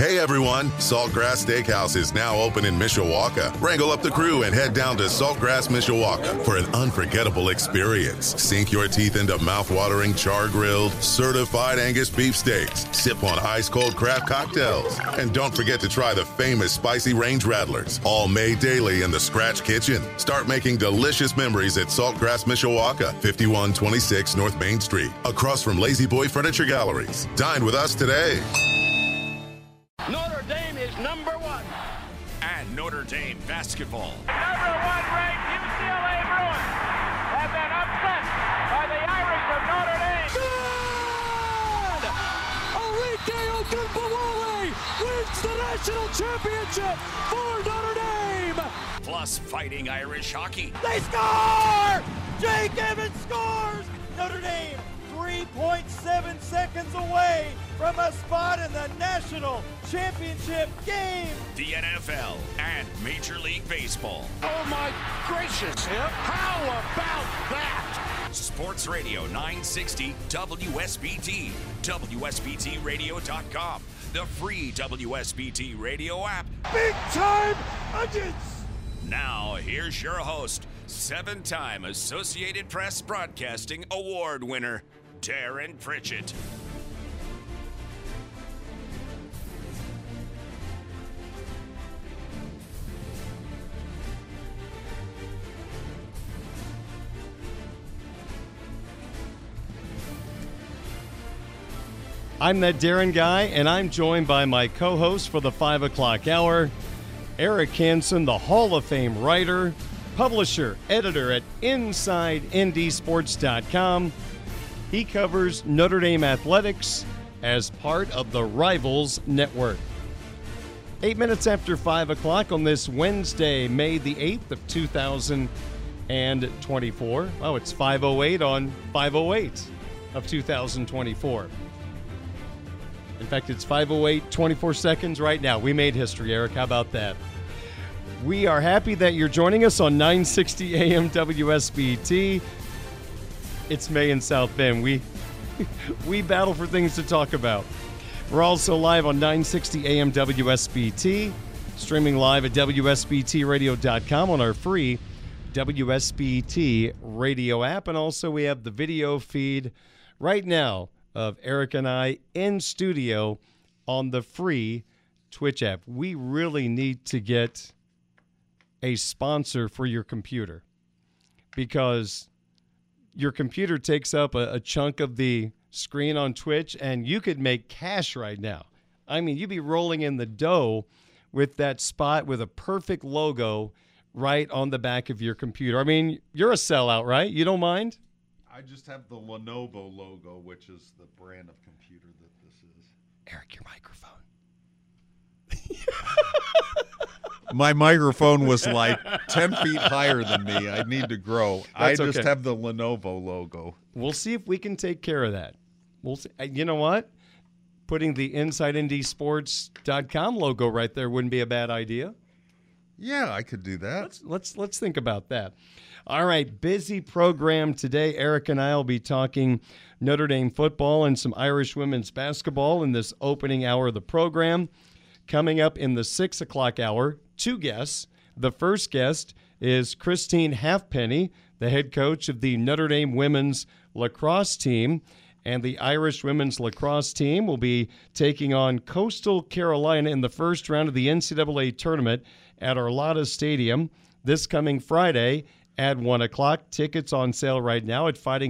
Hey everyone, Saltgrass Steakhouse is now open in Mishawaka. Wrangle up the crew and head down to Saltgrass Mishawaka for an unforgettable experience. Sink your teeth into mouth-watering char-grilled, certified Angus beef steaks. Sip on ice-cold craft cocktails. And don't forget to try the famous spicy range rattlers, all made daily in the Scratch Kitchen. Start making delicious memories at Saltgrass Mishawaka, 5126 North Main Street, across from Lazy Boy Furniture Galleries. Dine with us today. Notre Dame is number one. And Notre Dame basketball. Number one ranked UCLA Bruins have been upset by the Irish of Notre Dame. Good! Arike Ogunbowale wins the national championship for Notre Dame. Plus fighting Irish hockey. They score! Jake Evans scores! Notre Dame 3.7 seconds away from a spot in the national championship game. The NFL and Major League Baseball. Oh my gracious, how about that? Sports Radio 960 WSBT, WSBTradio.com, the free WSBT radio app. Big time Onions! Now, here's your host, 7-time Associated Press Broadcasting Award winner, Darren Pritchett. I'm that Darren guy, and I'm joined by my co-host for the 5 o'clock hour, Eric Hansen, the Hall of Fame writer, publisher, editor at InsideNDSports.com. He covers Notre Dame athletics as part of the Rivals Network. 8 minutes after 5 o'clock on this Wednesday, May the 8th of 2024. Oh, it's 5:08 on 5:08 of 2024. In fact, it's 5:08, 24 seconds right now. We made history, Eric. How about that? We are happy that you're joining us on 960 AM WSBT. It's May in South Bend. We battle for things to talk about. We're also live on 960 AM WSBT, streaming live at WSBTradio.com on our free WSBT radio app. And also we have the video feed right now of Eric and I in studio on the free Twitch app. We really need to get a sponsor for your computer because your computer takes up a chunk of the screen on Twitch, and you could make cash right now. I mean, you'd be rolling in the dough with that spot with a perfect logo right on the back of your computer. I mean, you're a sellout, right? You don't mind? I just have the Lenovo logo, which is the brand of computer that this is. Eric, your microphone. My microphone was like 10 feet higher than me. I need to grow. That's I just okay. have the Lenovo logo. We'll see if we can take care of that. We'll see. You know what? Putting the InsideNDSports.com logo right there wouldn't be a bad idea. Yeah, I could do that. Let's think about that. All right, busy program today. Eric and I will be talking Notre Dame football and some Irish women's basketball in this opening hour of the program. Coming up in the 6 o'clock hour, two guests. The first guest is Christine Halfpenny, the head coach of the Notre Dame women's lacrosse team. And the Irish women's lacrosse team will be taking on Coastal Carolina in the first round of the NCAA tournament at Arlada Stadium this coming Friday at 1 o'clock. Tickets on sale right now at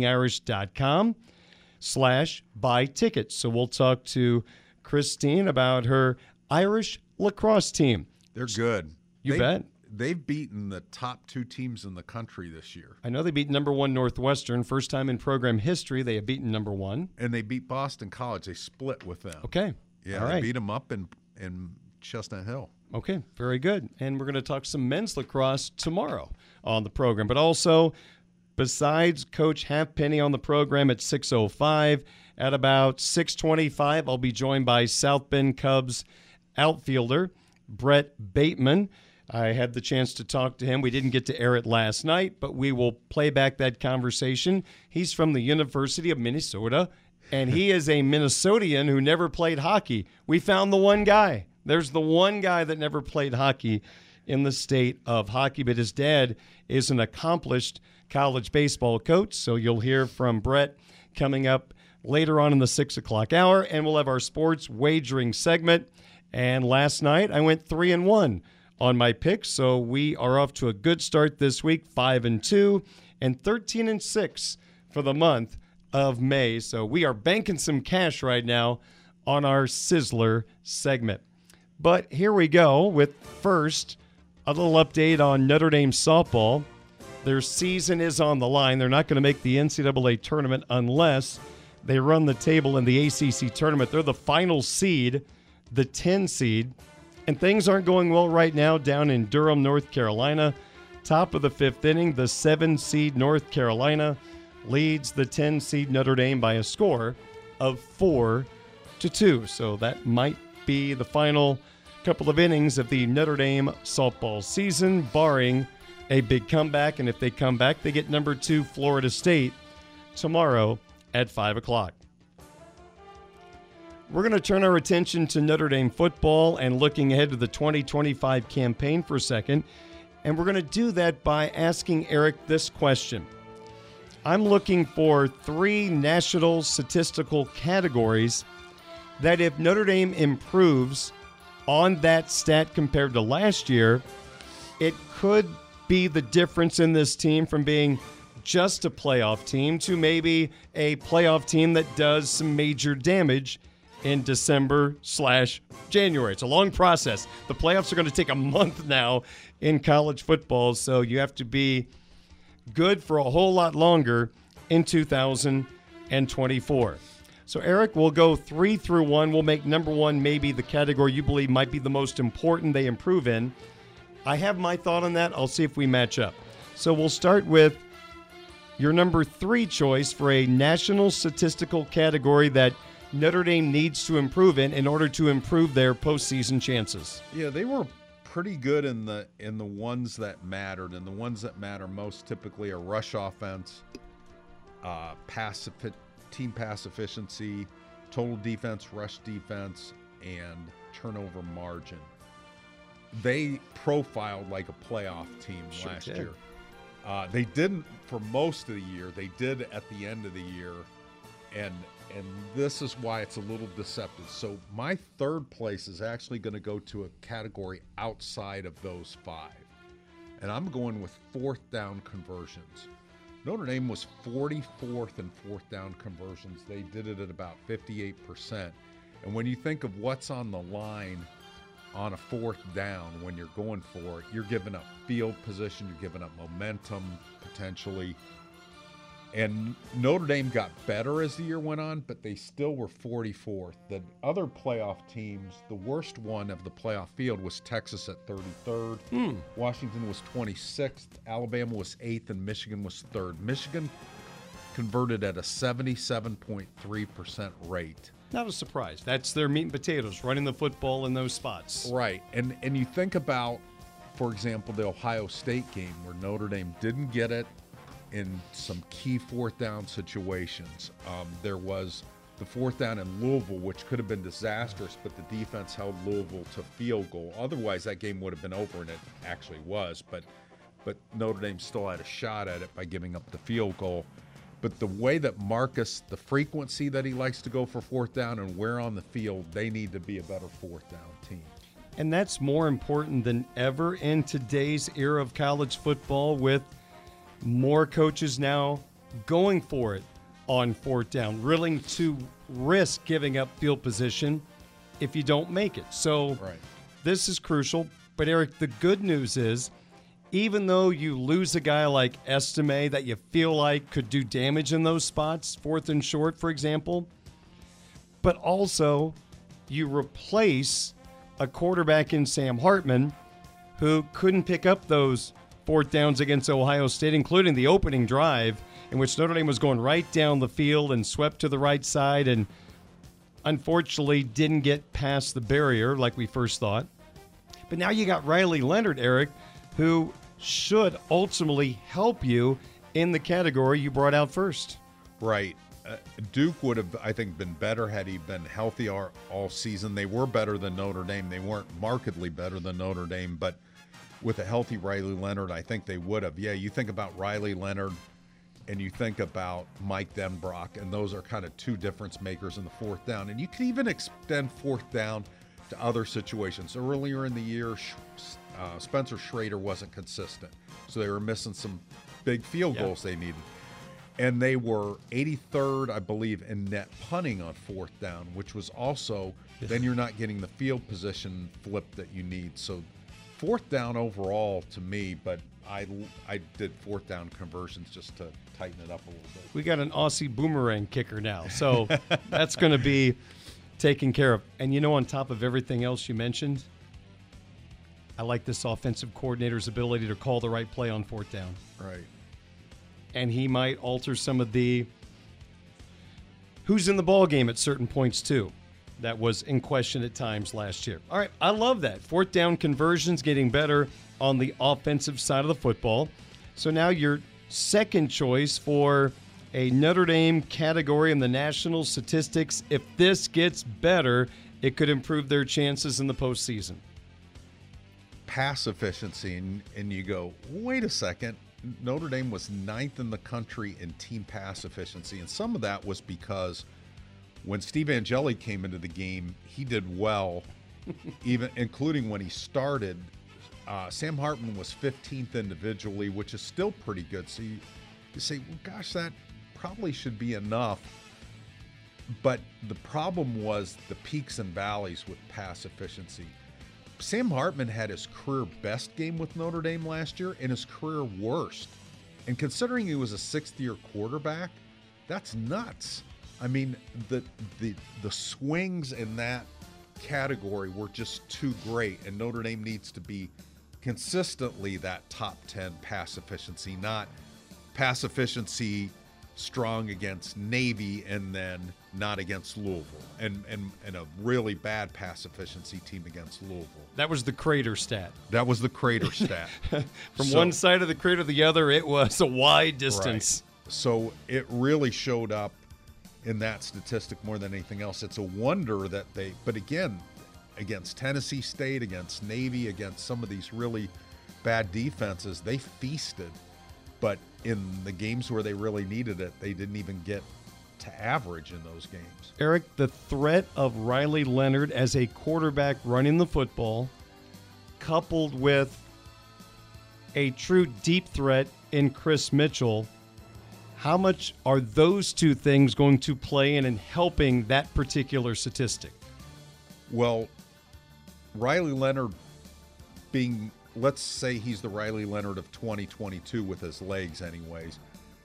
fightingirish.com/buy tickets. So we'll talk to Christine about her Irish lacrosse team. They're good. You bet. They've beaten the top two teams in the country this year. I know they beat number one Northwestern. First time in program history they have beaten number one. And they beat Boston College. They split with them. Okay. Yeah, all they right. beat them up in Chestnut Hill. Okay, very good. And we're going to talk some men's lacrosse tomorrow on the program. But also, besides Coach Halfpenny on the program at 6:05, at about 6:25, I'll be joined by South Bend Cubs outfielder Brett Bateman. I had the chance to talk to him. We didn't get to air it last night, but we will play back that conversation. He's from the University of Minnesota And he is a Minnesotian who never played hockey. We found the one guy. There's the one guy that never played hockey in the state of hockey, but his dad is an accomplished college baseball coach. So you'll hear from Brett coming up later on in the 6 o'clock hour, and we'll have our sports wagering segment. And last night I went 3-1 on my picks, so we are off to a good start this week, 5-2 and 13-6 for the month of May. So we are banking some cash right now on our Sizzler segment. But here we go with first a little update on Notre Dame softball. Their season is on the line. They're not going to make the NCAA tournament unless they run the table in the ACC tournament. They're the final seed, the 10 seed, and things aren't going well right now down in Durham, North Carolina. Top of the 5th inning, the 7 seed North Carolina leads the 10 seed Notre Dame by a score of 4-2. So that might be the final couple of innings of the Notre Dame softball season, barring a big comeback. And if they come back, they get number 2 Florida State tomorrow at 5 o'clock. We're going to turn our attention to Notre Dame football and looking ahead to the 2025 campaign for a second. And we're going to do that by asking Eric this question. I'm looking for 3 national statistical categories that if Notre Dame improves on that stat compared to last year, it could be the difference in this team from being just a playoff team to maybe a playoff team that does some major damage in December/January. It's a long process. The playoffs are going to take a month now in college football, so you have to be good for a whole lot longer in 2024. So, Eric, we'll go 3 through 1. We'll make number 1 maybe the category you believe might be the most important they improve in. I have my thought on that. I'll see if we match up. So we'll start with your number 3 choice for a national statistical category that Notre Dame needs to improve in order to improve their postseason chances. Yeah, they were pretty good in the ones that mattered, and the ones that matter most typically are rush offense, team pass efficiency, total defense, rush defense, and turnover margin. They profiled like a playoff team last year. They didn't for most of the year. They did at the end of the year, and this is why it's a little deceptive. So my 3rd place is actually going to go to a category outside of those 5, and I'm going with 4th down conversions. Notre Dame was 44th in 4th down conversions. They did it at about 58%. And when you think of what's on the line on a 4th down when you're going for it, you're giving up field position, you're giving up momentum potentially. And Notre Dame got better as the year went on, but they still were 44th. The other playoff teams, the worst one of the playoff field was Texas at 33rd. Washington was 26th. Alabama was 8th, and Michigan was 3rd. Michigan converted at a 77.3% rate. Not a surprise. That's their meat and potatoes, running the football in those spots. Right. And you think about, for example, the Ohio State game where Notre Dame didn't get it in some key 4th down situations. There was the 4th down in Louisville, which could have been disastrous, but the defense held Louisville to field goal. Otherwise, that game would have been over, and it actually was. But Notre Dame still had a shot at it by giving up the field goal. But the way that Marcus, the frequency that he likes to go for 4th down and where on the field, they need to be a better 4th down team. And that's more important than ever in today's era of college football, with more coaches now going for it on 4th down, willing to risk giving up field position if you don't make it. So This is crucial. But, Eric, the good news is, even though you lose a guy like Estime that you feel like could do damage in those spots, 4th and short, for example, but also you replace a quarterback in Sam Hartman who couldn't pick up those 4th downs against Ohio State, including the opening drive in which Notre Dame was going right down the field and swept to the right side and unfortunately didn't get past the barrier like we first thought. But now you got Riley Leonard, Eric, who should ultimately help you in the category you brought out first. Right. Duke would have, I think, been better had he been healthy all season. They were better than Notre Dame. They weren't markedly better than Notre Dame, but with a healthy Riley Leonard, I think they would have. Yeah, you think about Riley Leonard and you think about Mike Denbrock, and those are kind of two difference makers in the fourth down. And you can even extend fourth down to other situations. Earlier in the year, Spencer Schrader wasn't consistent, so they were missing some big field goals they needed. And they were 83rd, I believe, in net punting on fourth down, which was also, then you're not getting the field position flip that you need. So fourth down overall to me, but I did fourth down conversions just to tighten it up a little bit. We got an Aussie boomerang kicker now, so that's going to be taken care of. And on top of everything else you mentioned, I like this offensive coordinator's ability to call the right play on fourth down. Right. And he might alter some of the who's in the ball game at certain points too. That was in question at times last year. All right, I love that. Fourth down conversions getting better on the offensive side of the football. So now your second choice for a Notre Dame category in the national statistics. If this gets better, it could improve their chances in the postseason. Pass efficiency, and you go, wait a second. Notre Dame was 9th in the country in team pass efficiency, and some of that was because when Steve Angeli came into the game, he did well, even including when he started. Sam Hartman was 15th individually, which is still pretty good. So you say, well, gosh, that probably should be enough. But the problem was the peaks and valleys with pass efficiency. Sam Hartman had his career best game with Notre Dame last year and his career worst. And considering he was a sixth-year quarterback, that's nuts. I mean, the swings in that category were just too great, and Notre Dame needs to be consistently that top 10 pass efficiency, not pass efficiency strong against Navy and then not against Louisville, and a really bad pass efficiency team against Louisville. That was the crater stat. That was the crater stat. From one side of the crater to the other, it was a wide distance. Right. So it really showed up in that statistic more than anything else. It's a wonder that but again, against Tennessee State, against Navy, against some of these really bad defenses, they feasted. But in the games where they really needed it, they didn't even get to average in those games. Eric, the threat of Riley Leonard as a quarterback running the football, coupled with a true deep threat in Chris Mitchell, how much are those two things going to play in helping that particular statistic? Well, Riley Leonard being, let's say he's the Riley Leonard of 2022 with his legs anyways,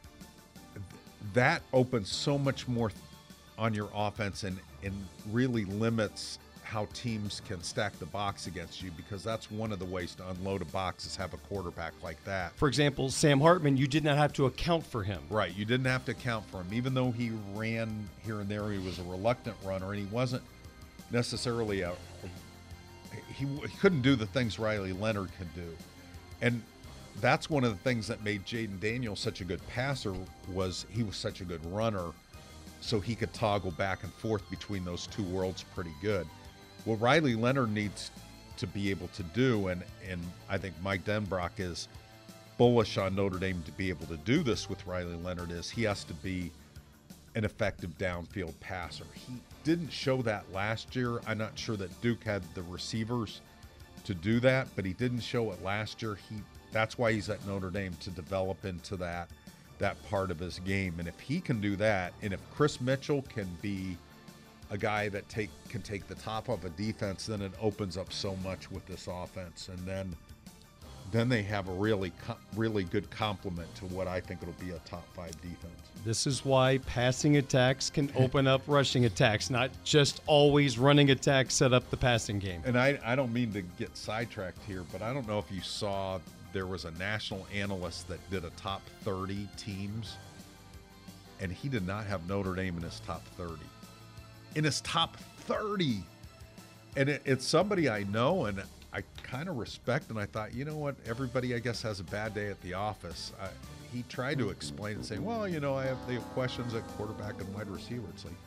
that opens so much more on your offense and really limits how teams can stack the box against you, because that's one of the ways to unload a box is have a quarterback like that. For example, Sam Hartman, you did not have to account for him. Right, you didn't have to account for him. Even though he ran here and there, he was a reluctant runner, and he wasn't necessarily he couldn't do the things Riley Leonard could do. And that's one of the things that made Jaden Daniels such a good passer, was he was such a good runner, so he could toggle back and forth between those two worlds pretty good. What Riley Leonard needs to be able to do, and I think Mike Denbrock is bullish on Notre Dame to be able to do this with Riley Leonard, is he has to be an effective downfield passer. He didn't show that last year. I'm not sure that Duke had the receivers to do that, but he didn't show it last year. That's why he's at Notre Dame, to develop into that part of his game. And if he can do that, and if Chris Mitchell can be a guy that can take the top of a defense, then it opens up so much with this offense. And then they have a really good complement to what I think it'll be a top 5 defense. This is why passing attacks can open up rushing attacks, not just always running attacks set up the passing game. And I don't mean to get sidetracked here, but I don't know if you saw, there was a national analyst that did a top 30 teams, and he did not have Notre Dame in his top 30. In his top 30. And it's somebody I know and I kind of respect, and I thought, you know what, everybody I guess has a bad day at the office. he tried to explain and say, well, they have questions at quarterback and wide receiver. It's like,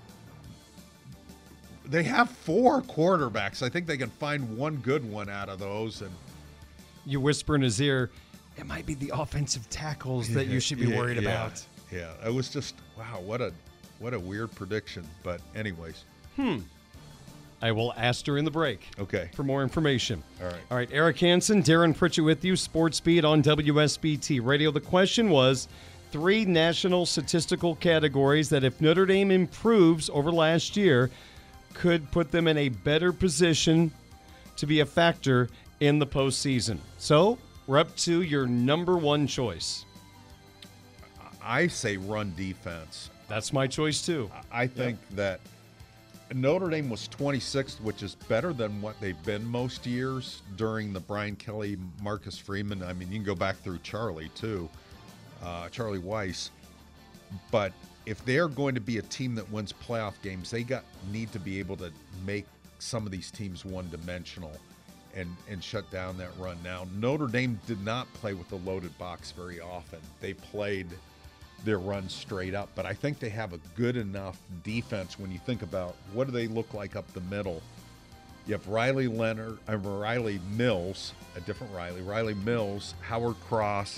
they have 4 quarterbacks. I think they can find one good one out of those. And you whisper in his ear, it might be the offensive tackles that you should be worried about. Yeah, it was just, wow, what a weird prediction. But anyways. I will ask her in the break. Okay. For more information. All right. Eric Hansen, Darren Pritchett with you, Sports Beat on WSBT Radio. The question was 3 national statistical categories that if Notre Dame improves over last year could put them in a better position to be a factor in the postseason. So we're up to your number 1 choice. I say run defense. That's my choice too. I think that Notre Dame was 26th, which is better than what they've been most years during the Brian Kelly, Marcus Freeman. I mean, you can go back through Charlie, too, Charlie Weiss. But if they're going to be a team that wins playoff games, they need to be able to make some of these teams one-dimensional and shut down that run. Now, Notre Dame did not play with the loaded box very often. They played their run straight up, but I think they have a good enough defense when you think about what do they look like up the middle. You have Riley Mills, a different Riley Mills, Howard Cross,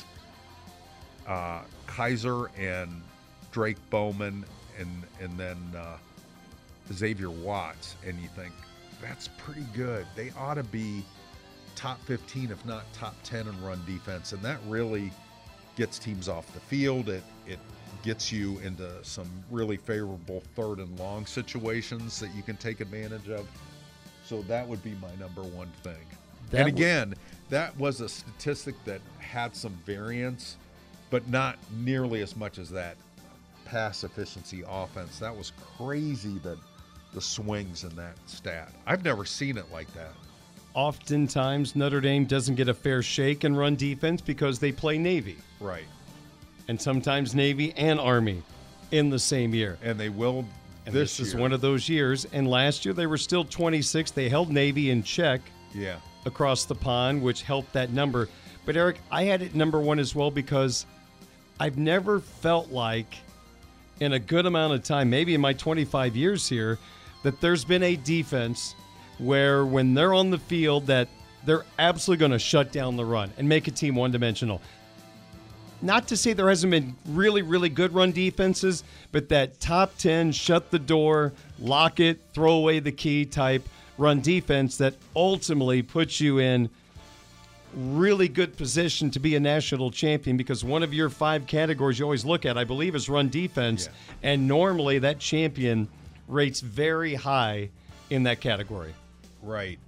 Kaiser and Drake Bowman, and then Xavier Watts, and you think that's pretty good. They ought to be top 15, if not top 10 in run defense, and that really gets teams off the field. It gets you into some really favorable 3rd and long situations that you can take advantage of. So that would be my number 1 thing. And again, that was a statistic that had some variance, but not nearly as much as that pass efficiency offense. That was crazy, that the swings in that stat. I've never seen it like that. Oftentimes, Notre Dame doesn't get a fair shake in run defense because they play Navy. Right. And sometimes Navy and Army in the same year. And they will this is one of those years. And last year, they were still 26. They held Navy in check across the pond, which helped that number. But, Eric, I had it number 1 as well because I've never felt like in a good amount of time, maybe in my 25 years here, that there's been a defense where when they're on the field that they're absolutely going to shut down the run and make a team one-dimensional. Not to say there hasn't been really, really good run defenses, but that top 10, shut the door, lock it, throw away the key type run defense that ultimately puts you in really good position to be a national champion, because one of your 5 categories you always look at, I believe, is run defense. Yeah. And normally that champion rates very high in that category. Right.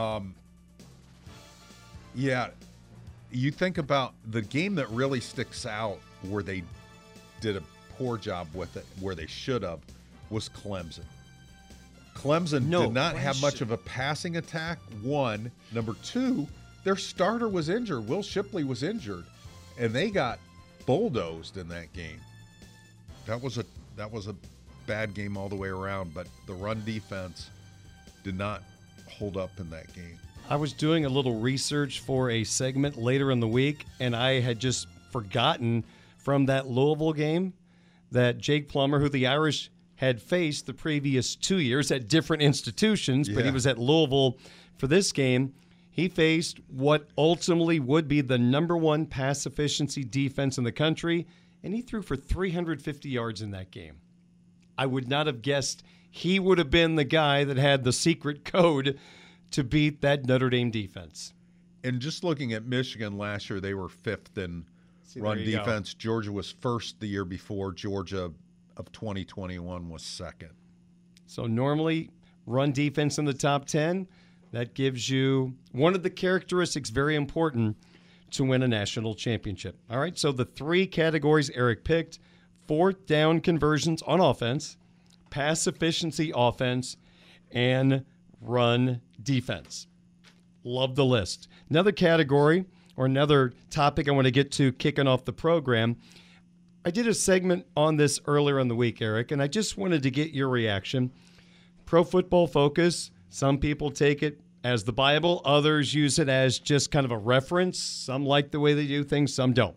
You think about the game that really sticks out where they did a poor job with it, where they should have, was Clemson. Clemson did not have much of a passing attack, 1. Number 2, their starter was injured. Will Shipley was injured, and they got bulldozed in that game. That was a bad game all the way around, but the run defense did not hold up in that game. I was doing a little research for a segment later in the week, and I had just forgotten from that Louisville game that Jake Plummer, who the Irish had faced the previous 2 years at different institutions, but he was at Louisville for this game, he faced what ultimately would be the number 1 pass efficiency defense in the country, and he threw for 350 yards in that game. I would not have guessed he would have been the guy that had the secret code to beat that Notre Dame defense. And just looking at Michigan last year, they were 5th in run defense. Georgia was 1st the year before. Georgia of 2021 was 2nd. So normally run defense in the top 10, that gives you one of the characteristics very important to win a national championship. All right, so the 3 categories Eric picked: 4th down conversions on offense, pass efficiency offense, and run defense. Love the list. Another category or another topic I want to get to kicking off the program. I did a segment on this earlier in the week, Eric, and I just wanted to get your reaction. Pro Football Focus, some people take it as the Bible. Others use it as just kind of a reference. Some like the way they do things, some don't.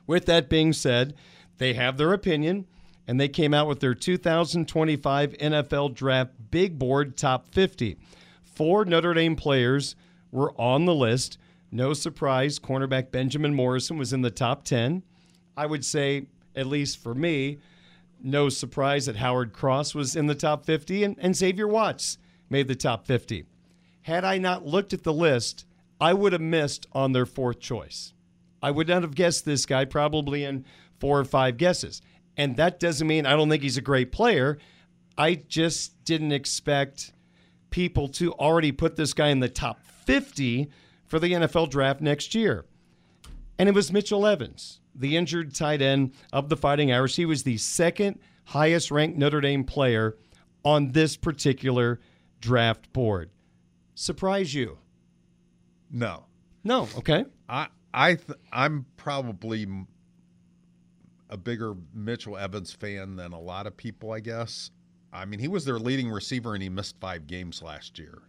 With that being said, they have their opinion, and they came out with their 2025 NFL Draft Big Board Top 50. 4 Notre Dame players were on the list. No surprise, cornerback Benjamin Morrison was in the top 10. I would say, at least for me, no surprise that Howard Cross was in the top 50, and Xavier Watts made the top 50. Had I not looked at the list, I would have missed on their 4th choice. I would not have guessed this guy, probably in 4 or 5 guesses. And that doesn't mean I don't think he's a great player. I just didn't expect people to already put this guy in the top 50 for the NFL draft next year. And it was Mitchell Evans, the injured tight end of the Fighting Irish. He was the 2nd highest ranked Notre Dame player on this particular draft board. Surprise you? No. No, okay. I'm probably a bigger Mitchell Evans fan than a lot of people, I guess. I mean, he was their leading receiver, and he missed 5 games last year.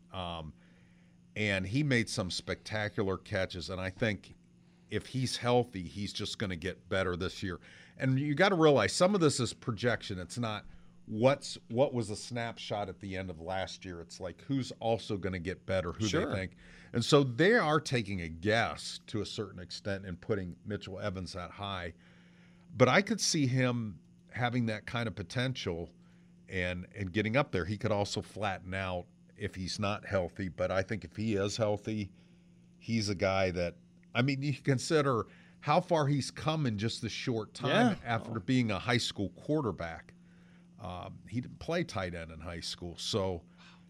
And he made some spectacular catches, and I think if he's healthy, he's just going to get better this year. And you got to realize some of this is projection. It's not what was a snapshot at the end of last year. It's like who's also going to get better, who Sure. they think. And so they are taking a guess to a certain extent and putting Mitchell Evans that high. But I could see him having that kind of potential and getting up there. He could also flatten out if he's not healthy. But I think if he is healthy, he's a guy that, I mean, you consider how far he's come in just a short time after being a high school quarterback. He didn't play tight end in high school. So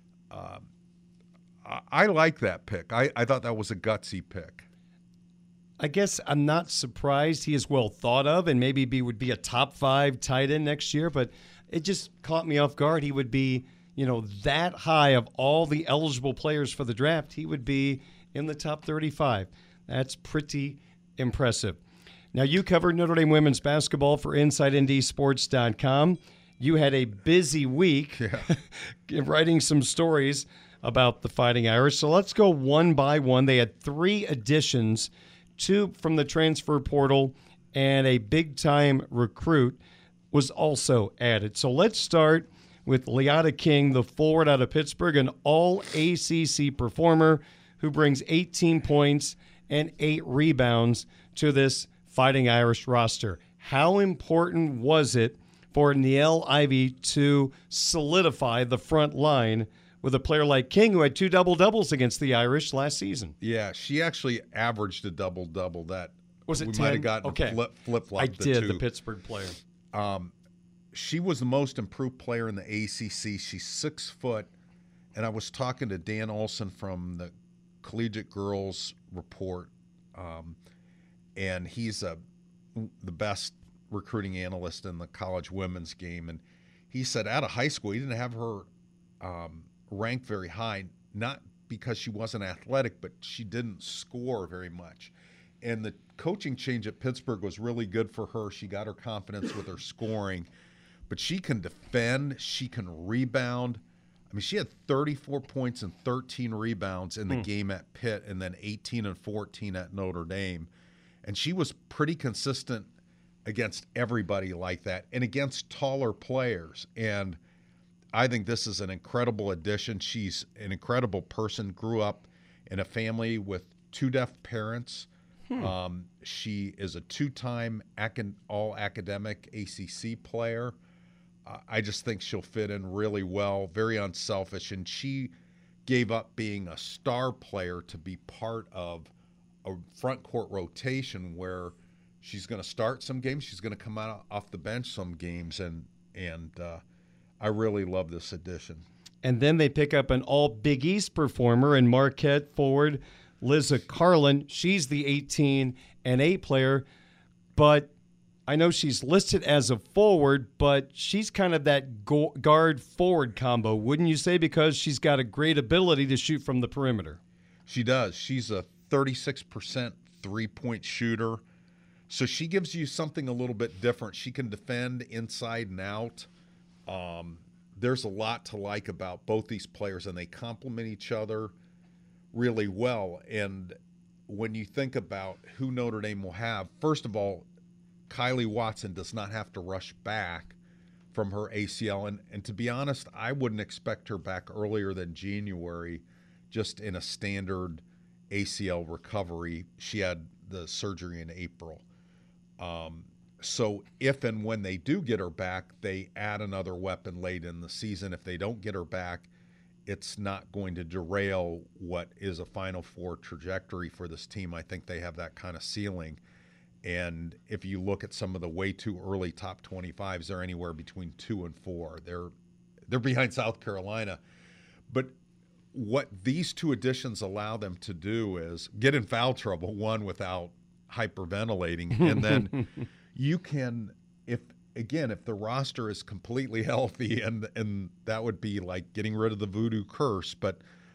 I like that pick. I thought that was a gutsy pick. I guess I'm not surprised he is well thought of and maybe would be a top 5 tight end next year, but it just caught me off guard. He would be, that high of all the eligible players for the draft. He would be in the top 35. That's pretty impressive. Now, you covered Notre Dame women's basketball for InsideNDSports.com. You had a busy week writing some stories about the Fighting Irish. So let's go one by one. They had 3 additions, 2 from the transfer portal, and a big-time recruit was also added. So let's start with Leota King, the forward out of Pittsburgh, an all-ACC performer who brings 18 points and 8 rebounds to this Fighting Irish roster. How important was it for Niele Ivey to solidify the front line with a player like King, who had 2 double-doubles against the Irish last season? Yeah, she actually averaged a double-double. That was it. We 10? might have gotten okay. flip-flop. I did, the Pittsburgh player. She was the most improved player in the ACC. She's 6 foot, and I was talking to Dan Olson from the Collegiate Girls Report, and he's the best recruiting analyst in the college women's game. And he said out of high school, he didn't have her ranked very high, not because she wasn't athletic, but she didn't score very much. And the coaching change at Pittsburgh was really good for her. She got her confidence with her scoring, but she can defend, she can rebound. I mean, she had 34 points and 13 rebounds in the game at Pitt, and then 18 and 14 at Notre Dame. And she was pretty consistent against everybody like that and against taller players. And I think this is an incredible addition. She's an incredible person, grew up in a family with 2 deaf parents. She is a 2-time all-academic ACC player. I just think she'll fit in really well, very unselfish. And she gave up being a star player to be part of a front court rotation where she's going to start some games, she's going to come out off the bench some games, and I really love this addition. And then they pick up an all-Big East performer in Marquette forward Liza Carlin. She's the 18 and 8 player, but I know she's listed as a forward, but she's kind of that guard-forward combo, wouldn't you say, because she's got a great ability to shoot from the perimeter? She does. She's a 36% three-point shooter. So she gives you something a little bit different. She can defend inside and out. There's a lot to like about both these players, and they complement each other really well. And when you think about who Notre Dame will have, first of all, Kylie Watson does not have to rush back from her ACL. And to be honest, I wouldn't expect her back earlier than January, just in a standard ACL recovery. She had the surgery in April. So if and when they do get her back, they add another weapon late in the season. If they don't get her back, it's not going to derail what is a Final Four trajectory for this team. I think they have that kind of ceiling. And if you look at some of the way too early top 25s, they're anywhere between 2 and 4. They're behind South Carolina. But what these two additions allow them to do is get in foul trouble, one, without hyperventilating, and then you can, if the roster is completely healthy, and that would be like getting rid of the voodoo curse, but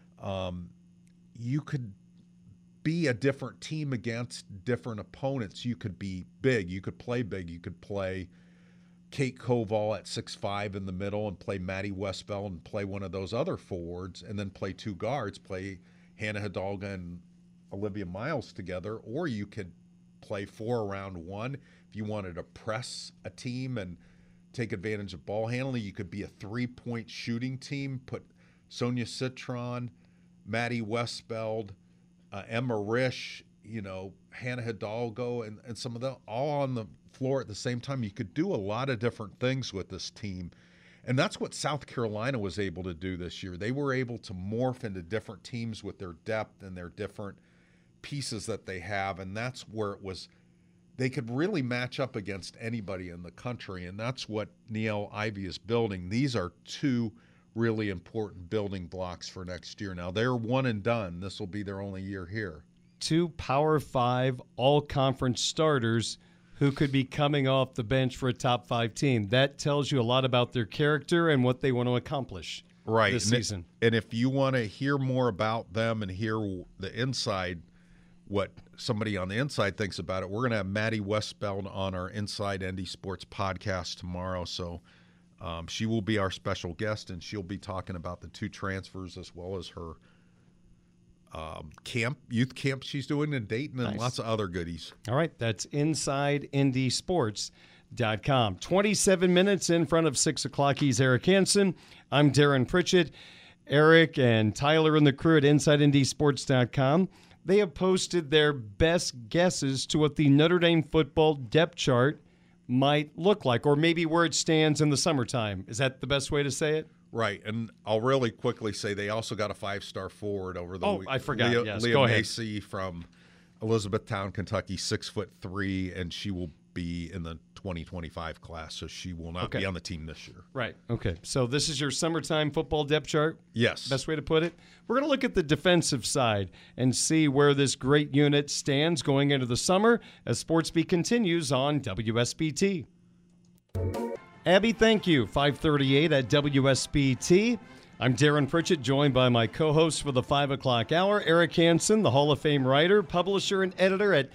you could be a different team against different opponents. You could be big. You could play big. You could play Kate Koval at 6'5" in the middle and play Maddie Westbeld and play one of those other forwards, and then play two guards, play Hannah Hidalgo and Olivia Miles together, or you could play 4 around 1. If you wanted to press a team and take advantage of ball handling, you could be a 3-point shooting team, put Sonia Citron, Maddie Westbeld, Emma Risch, Hannah Hidalgo, and some of them all on the floor at the same time. You could do a lot of different things with this team. And that's what South Carolina was able to do this year. They were able to morph into different teams with their depth and their different pieces that they have. And that's where it was, they could really match up against anybody in the country. And that's what Niele Ivey is building. These are two really important building blocks for next year. Now, they're one and done. This will be their only year here. 2 Power 5 all-conference starters who could be coming off the bench for a top 5 team. That tells you a lot about their character and what they want to accomplish this season. And if you want to hear more about them and hear the inside, what somebody on the inside thinks about it, we're going to have Maddie Westbeld on our Inside ND Sports podcast tomorrow. So she will be our special guest, and she'll be talking about the 2 transfers as well as her youth camp she's doing in Dayton, and lots of other goodies. All right, that's InsideNDSports.com. 27 minutes in front of 6 o'clock. He's Eric Hansen. I'm Darren Pritchett. Eric and Tyler and the crew at InsideNDSports.com. They have posted their best guesses to what the Notre Dame football depth chart might look like, or maybe where it stands in the summertime. Is that the best way to say it? Right, and I'll really quickly say they also got a 5-star forward over the week. I forgot. Yes, Leah go ahead. Macy from Elizabethtown, Kentucky, 6'3", and she will be in the 2025 class, so she will not be on the team this year. Right. Okay. So this is your summertime football depth chart? Yes. Best way to put it? We're going to look at the defensive side and see where this great unit stands going into the summer as Sportsbeat continues on WSBT. Abby, thank you. 5:38 at WSBT. I'm Darren Pritchett, joined by my co-host for the 5 o'clock hour, Eric Hansen, the Hall of Fame writer, publisher, and editor at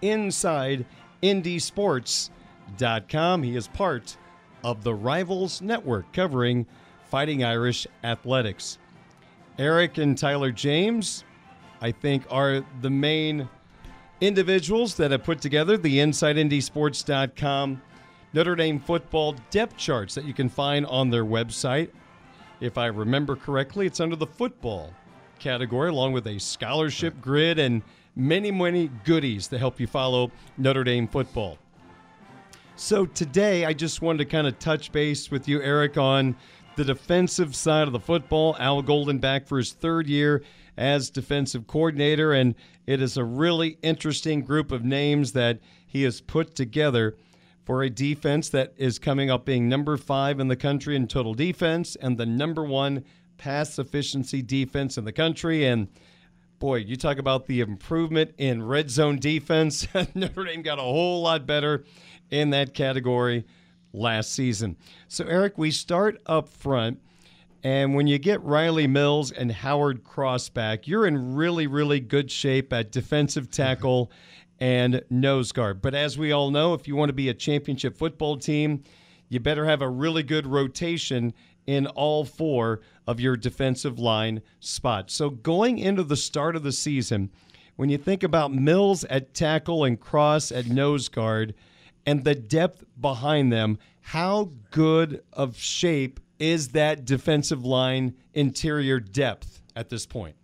InsideNDSports.com. He is part of the Rivals Network covering Fighting Irish athletics. Eric and Tyler James, I think, are the main individuals that have put together the InsideNDSports.com Notre Dame football depth charts that you can find on their website. If I remember correctly, it's under the football category, along with a scholarship grid and many, many goodies to help you follow Notre Dame football. So today, I just wanted to kind of touch base with you, Eric, on the defensive side of the football. Al Golden back for his 3rd year as defensive coordinator, and it is a really interesting group of names that he has put together for a defense that is coming up being number 5 in the country in total defense and the number 1 pass efficiency defense in the country. And boy, you talk about the improvement in red zone defense. Notre Dame got a whole lot better in that category last season. So, Eric, we start up front, and when you get Riley Mills and Howard Cross back, you're in really, really good shape at defensive tackle and nose guard. But as we all know, if you want to be a championship football team, you better have a really good rotation in all 4 of your defensive line spots. So going into the start of the season, when you think about Mills at tackle and Cross at nose guard and the depth behind them, how good of shape is that defensive line interior depth at this point?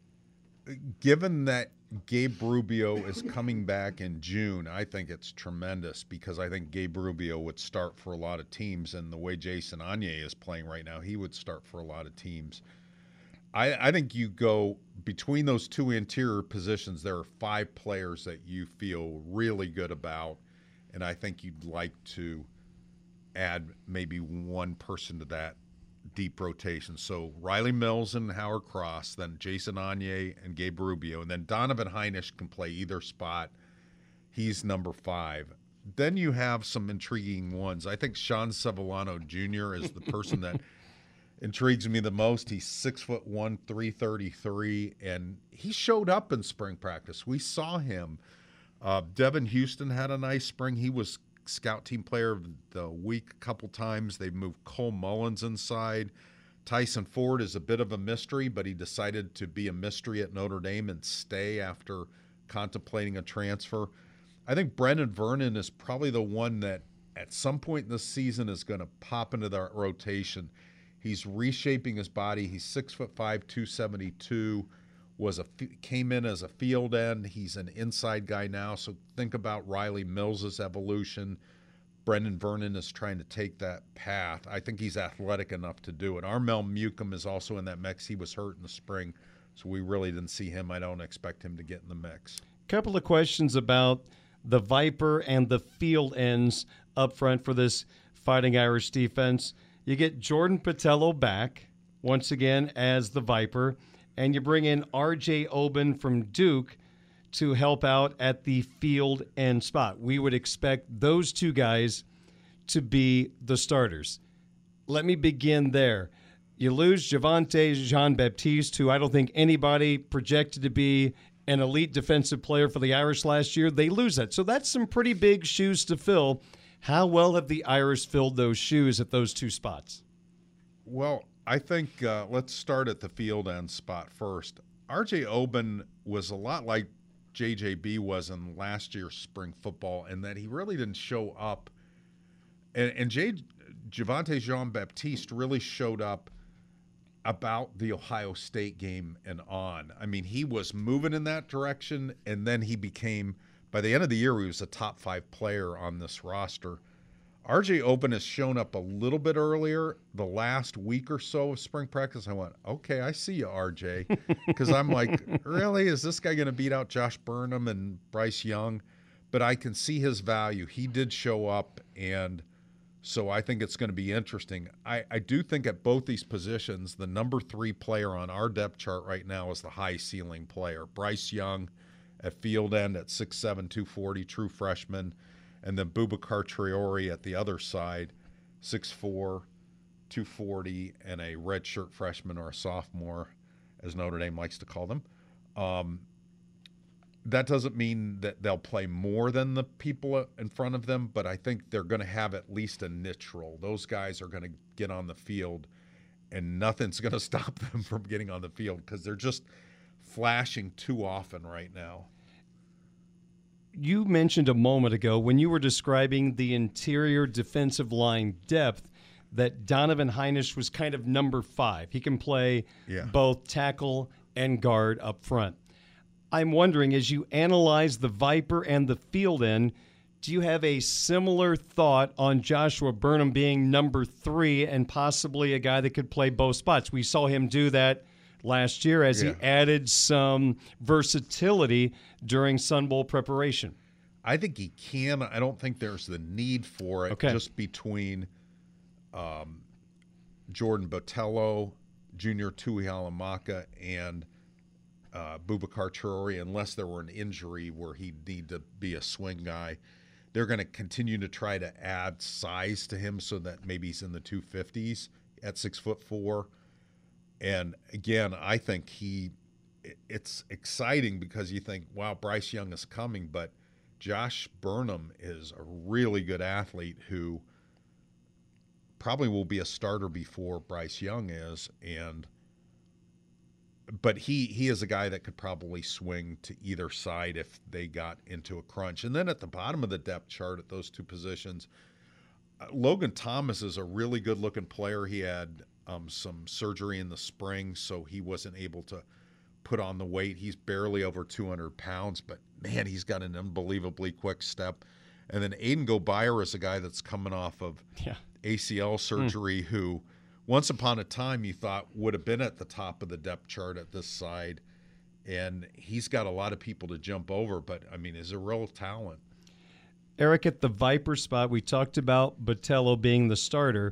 Given that Gabe Rubio is coming back in June, I think it's tremendous because I think Gabe Rubio would start for a lot of teams, and the way Jason Anye is playing right now, he would start for a lot of teams. I think you go between those two interior positions, there are 5 players that you feel really good about, and I think you'd like to add maybe one person to that deep rotation. So Riley Mills and Howard Cross, then Jason Anye and Gabe Rubio, and then Donovan Heinisch can play either spot. He's number 5. Then you have some intriguing ones. I think Sean Sevillano Jr. is the person that intrigues me the most. He's 6'1", 333, and he showed up in spring practice. We saw him. Devin Houston had a nice spring. He was scout team player of the week a couple times. They've moved Cole Mullins inside. Tyson Ford is a bit of a mystery, but he decided to be a mystery at Notre Dame and stay after contemplating a transfer. I think Brendan Vernon is probably the one that at some point in the season is going to pop into that rotation. He's reshaping his body. He's 6'5", 272. Came in as a field end. He's an inside guy now. So think about Riley Mills' evolution. Brendan Vernon is trying to take that path. I think he's athletic enough to do it. Armel Mucum is also in that mix. He was hurt in the spring, so we really didn't see him. I don't expect him to get in the mix. Couple of questions about the Viper and the field ends up front for this Fighting Irish defense. You get Jordan Patello back once again as the Viper, and you bring in R.J. Oben from Duke to help out at the field end spot. We would expect those two guys to be the starters. Let me begin there. You lose Javonte Jean-Baptiste, who I don't think anybody projected to be an elite defensive player for the Irish last year. They lose that. So that's some pretty big shoes to fill. How well have the Irish filled those shoes at those two spots? Well, I think let's start at the field end spot first. R.J. Oben was a lot like JJB was in last year's spring football in that he really didn't show up. And Javonte Jean-Baptiste really showed up about the Ohio State game and on. I mean, he was moving in that direction, and then he became, by the end of the year, he was a top 5 player on this roster. R.J. Oben has shown up a little bit earlier. The last week or so of spring practice, I went, okay, I see you, R.J. Because I'm like, really? Is this guy going to beat out Josh Burnham and Bryce Young? But I can see his value. He did show up, and so I think it's going to be interesting. I do think at both these positions, the number 3 player on our depth chart right now is the high ceiling player. Bryce Young at field end at 6'7", 240, true freshman. And then Boubacar Traore at the other side, 6'4", 240, and a redshirt freshman or a sophomore, as Notre Dame likes to call them. That doesn't mean that they'll play more than the people in front of them, but I think they're going to have at least a niche role. Those guys are going to get on the field, and nothing's going to stop them from getting on the field because they're just flashing too often right now. You mentioned a moment ago when you were describing the interior defensive line depth that Donovan Heinisch was kind of number 5. He can play both tackle and guard up front. I'm wondering, as you analyze the Viper and the field end, do you have a similar thought on Joshua Burnham being number 3 and possibly a guy that could play both spots? We saw him do that last year as he added some versatility during Sun Bowl preparation. I think he can. I don't think there's the need for it just between Jordan Botelho, Junior Tuihalamaka, and Boubacar Traore, unless there were an injury where he'd need to be a swing guy. They're going to continue to try to add size to him so that maybe he's in the 250s at 6'4". And again, I think it's exciting because you think, wow, Bryce Young is coming, but Josh Burnham is a really good athlete who probably will be a starter before Bryce Young is, and but he is a guy that could probably swing to either side if they got into a crunch. And then at the bottom of the depth chart at those two positions, Logan Thomas is a really good-looking player. He had some surgery in the spring, so he wasn't able to put on the weight. He's barely over 200 pounds, but, man, he's got an unbelievably quick step. And then Aiden Gobire is a guy that's coming off of ACL surgery who – once upon a time, you thought would have been at the top of the depth chart at this side, and he's got a lot of people to jump over, but, I mean, is a real talent. Eric, at the Viper spot, we talked about Botello being the starter.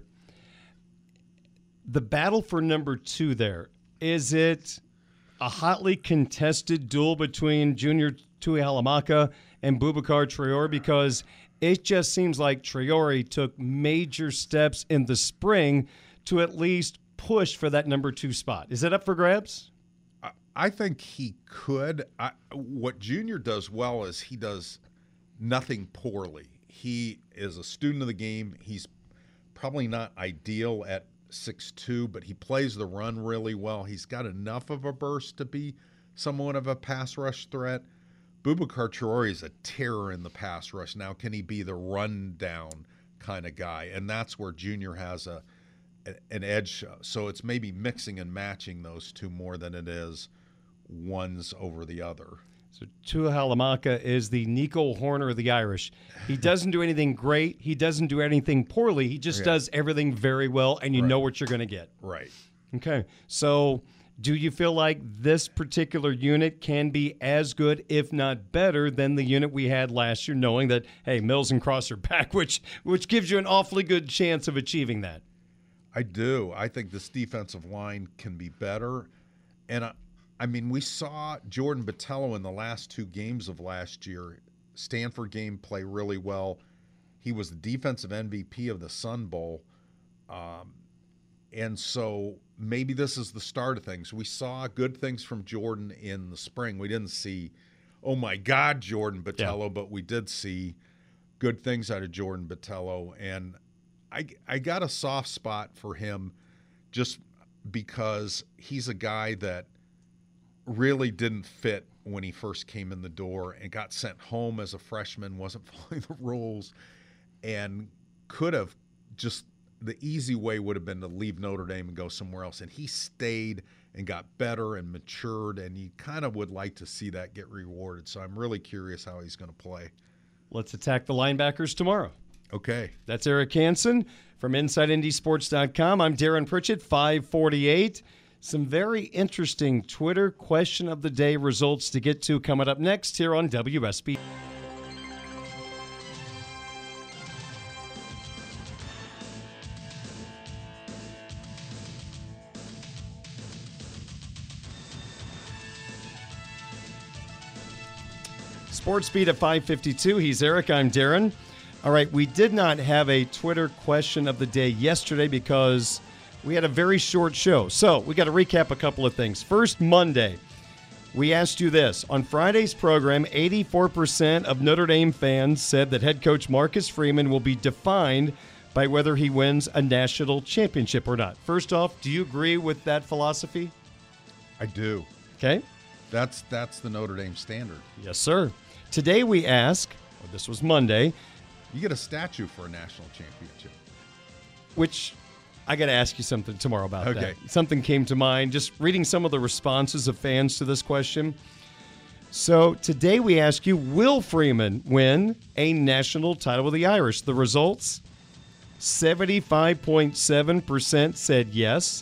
The battle for number 2 there, is it a hotly contested duel between Junior Tuihalamaka and Boubacar Traore? Because it just seems like Traore took major steps in the spring to at least push for that number 2 spot. Is it up for grabs? I think he could. What Junior does well is he does nothing poorly. He is a student of the game. He's probably not ideal at 6'2", but he plays the run really well. He's got enough of a burst to be somewhat of a pass rush threat. Boubacar Traore is a terror in the pass rush. Now, can he be the run down kind of guy? And that's where Junior has an edge. So it's maybe mixing and matching those two more than it is one's over the other. So Tuihalamaka is the Nico Horner of the Irish. He doesn't do anything great. He doesn't do anything poorly. He just does everything very well, and you know what you're going to get. Right. Okay. So do you feel like this particular unit can be as good, if not better, than the unit we had last year, knowing that, hey, Mills and Cross are back, which gives you an awfully good chance of achieving that? I do. I think this defensive line can be better. And, I mean, we saw Jordan Botello in the last 2 games of last year. Stanford game play really well. He was the defensive MVP of the Sun Bowl. And so maybe this is the start of things. We saw good things from Jordan in the spring. We didn't see, oh, my God, Jordan Botello, but we did see good things out of Jordan Botello. And I got a soft spot for him just because he's a guy that really didn't fit when he first came in the door and got sent home as a freshman, wasn't following the rules, and could have just the easy way would have been to leave Notre Dame and go somewhere else. And he stayed and got better and matured, and you kind of would like to see that get rewarded. So I'm really curious how he's going to play. Let's attack the linebackers tomorrow. Okay. That's Eric Hansen from InsideNDSports.com. I'm Darren Pritchett, 548. Some very interesting Twitter question of the day results to get to coming up next here on WSB. Sports Beat at 552. He's Eric. I'm Darren. All right, we did not have a Twitter question of the day yesterday because we had a very short show. So we got to recap a couple of things. First, Monday, we asked you this. On Friday's program, 84% of Notre Dame fans said that head coach Marcus Freeman will be defined by whether he wins a national championship or not. First off, do you agree with that philosophy? I do. Okay. That's the Notre Dame standard. Yes, sir. Today we ask, or this was Monday, you get a statue for a national championship. Which I got to ask you something tomorrow about Okay. that. Something came to mind just reading some of the responses of fans to this question. So today we ask you, will Freeman win a national title with the Irish? The results, 75.7% said yes,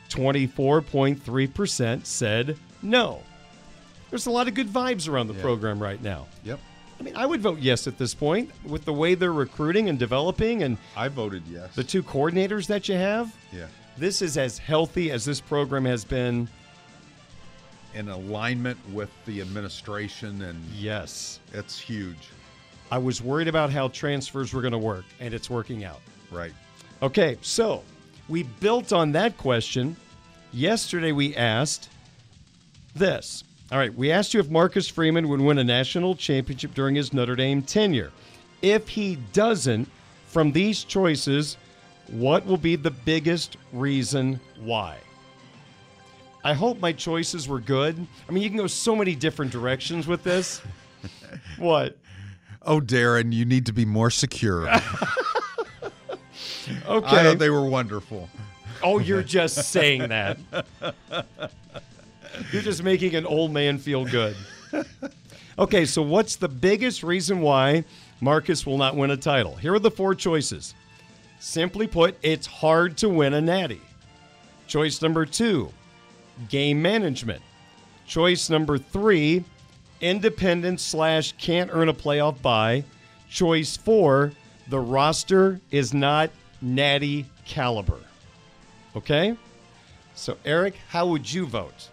24.3% said no. There's a lot of good vibes around the program right now. Yep. I mean, I would vote yes at this point with the way they're recruiting and developing and I voted yes. the 2 coordinators that you have. Yeah. This is as healthy as this program has been. In alignment with the administration, and Yes. it's huge. I was worried about how transfers were going to work, and it's working out. Right. Okay, so we built on that question. Yesterday we asked this. All right, we asked you if Marcus Freeman would win a national championship during his Notre Dame tenure. If he doesn't, from these choices, what will be the biggest reason why? I hope my choices were good. I mean, you can go so many different directions with this. What? Oh, Darren, you need to be more secure. Okay. I thought they were wonderful. Oh, you're just saying that. You're just making an old man feel good. Okay, so what's the biggest reason why Marcus will not win a title? Here are the 4 choices. Simply put, it's hard to win a natty. Choice number 2, game management. Choice number 3, independent / can't earn a playoff bye. Choice 4, the roster is not natty caliber. Okay? So, Eric, how would you vote?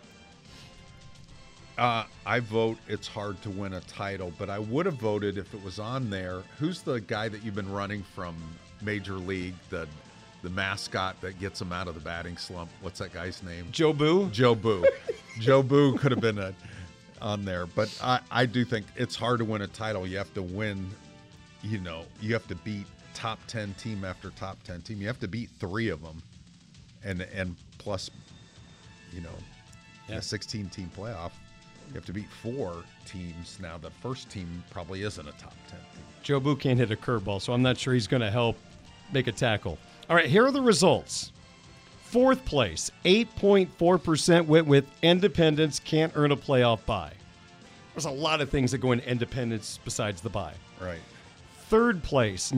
I vote it's hard to win a title, but I would have voted if it was on there. Who's the guy that you've been running from Major League, the mascot that gets him out of the batting slump? What's that guy's name? Joe Boo? Joe Boo. Joe Boo could have been on there, but I do think it's hard to win a title. You have to win, you have to beat top 10 team after top 10 team. You have to beat 3 of them, and plus, in a 16-team playoff, you have to beat 4 teams. Now, the first team probably isn't a top 10 team. Joe Boo can't hit a curveball, so I'm not sure he's going to help make a tackle. All right, here are the results. 4th place, 8.4% went with independents, can't earn a playoff bye. There's a lot of things that go into independents besides the bye. Right. 3rd place,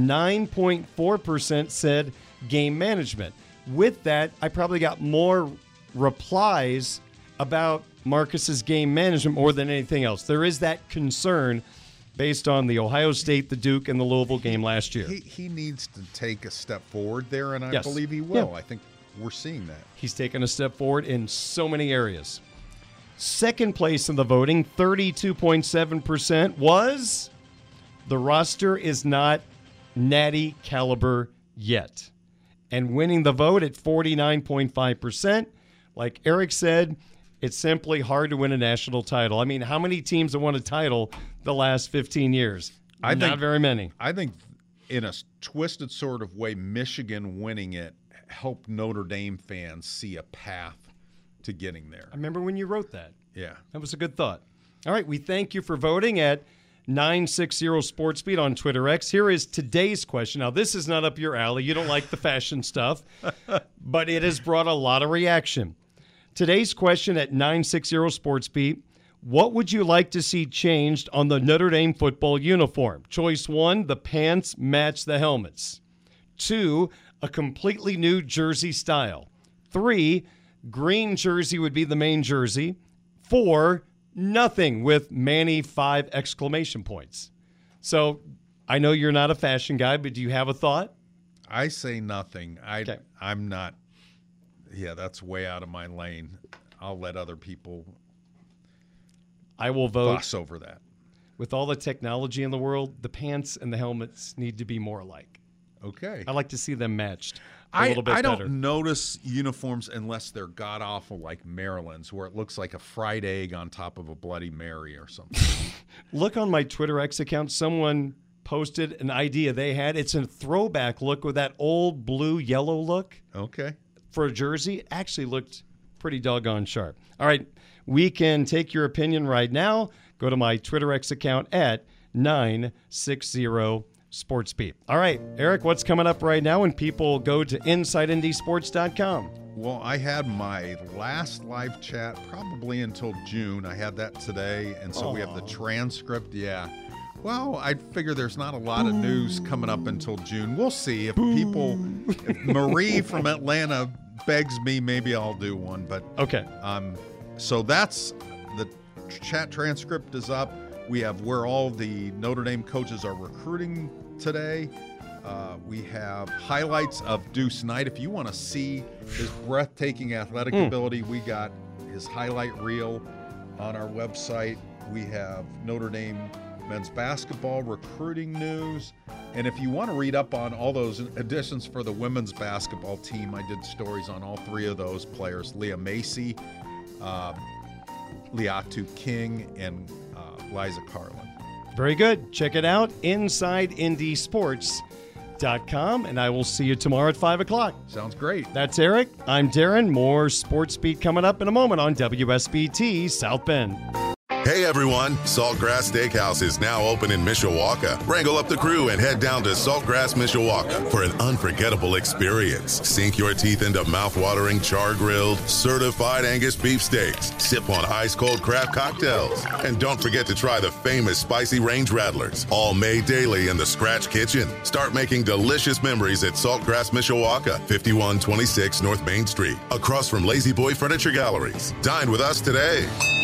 9.4% said game management. With that, I probably got more replies about Marcus's game management more than anything else. There is that concern based on the Ohio State, the Duke, and the Louisville game last year. He needs to take a step forward there, and I Yes. believe he will. Yeah. I think we're seeing that. He's taken a step forward in so many areas. 2nd place in the voting, 32.7%, was the roster is not natty caliber yet. And winning the vote at 49.5%, like Eric said, it's simply hard to win a national title. I mean, how many teams have won a title the last 15 years? Not very many. I think in a twisted sort of way, Michigan winning it helped Notre Dame fans see a path to getting there. I remember when you wrote that. Yeah. That was a good thought. All right, we thank you for voting at 960 SportsBeat on Twitter X. Here is today's question. Now, this is not up your alley. You don't like the fashion stuff, but it has brought a lot of reaction. Today's question at 960 SportsBeat, what would you like to see changed on the Notre Dame football uniform? Choice 1, the pants match the helmets. 2, a completely new jersey style. 3, green jersey would be the main jersey. 4, nothing with Manny 5 exclamation points. So I know you're not a fashion guy, but do you have a thought? I say nothing. Okay. I'm not. Yeah, that's way out of my lane. I'll let other people I will vote. fuss over that. With all the technology in the world, the pants and the helmets need to be more alike. Okay. I like to see them matched a little bit I better. don't notice uniforms unless they're god-awful like Maryland's, where it looks like a fried egg on top of a Bloody Mary or something. Look on my Twitter X account. Someone posted an idea they had. It's a throwback look with that old blue-yellow look. Okay. For a jersey, actually looked pretty doggone sharp. All right, we can take your opinion right now. Go to my Twitter X account at 960 SportsBeat. All right, Eric, what's coming up right now when people go to InsideNDSports.com? Well, I had my last live chat probably until June. I had that today, and so we have the transcript. Yeah. Well, I figure there's not a lot of news coming up until June. We'll see if if Marie from Atlanta begs me, maybe I'll do one. But okay. So that's the chat transcript is up. We have where all the Notre Dame coaches are recruiting today. We have highlights of Deuce Knight. If you want to see his breathtaking athletic ability, we got his highlight reel on our website. We have Notre Dame men's basketball recruiting news. And if you want to read up on all those additions for the women's basketball team, I did stories on all 3 of those players, Leah Macy, Leatu King, and Liza Carlin. Very good. Check it out, InsideNDSports.com. sportsbeat.com, and I will see you tomorrow at 5 o'clock. Sounds great. That's Eric. I'm Darren. More Sports Beat coming up in a moment on WSBT South Bend. Hey everyone, Saltgrass Steakhouse is now open in Mishawaka. Wrangle up the crew and head down to Saltgrass Mishawaka for an unforgettable experience. Sink your teeth into mouth-watering char-grilled, certified Angus beef steaks. Sip on ice-cold craft cocktails. And don't forget to try the famous spicy range rattlers, all made daily in the Scratch Kitchen. Start making delicious memories at Saltgrass Mishawaka, 5126 North Main Street, across from Lazy Boy Furniture Galleries. Dine with us today.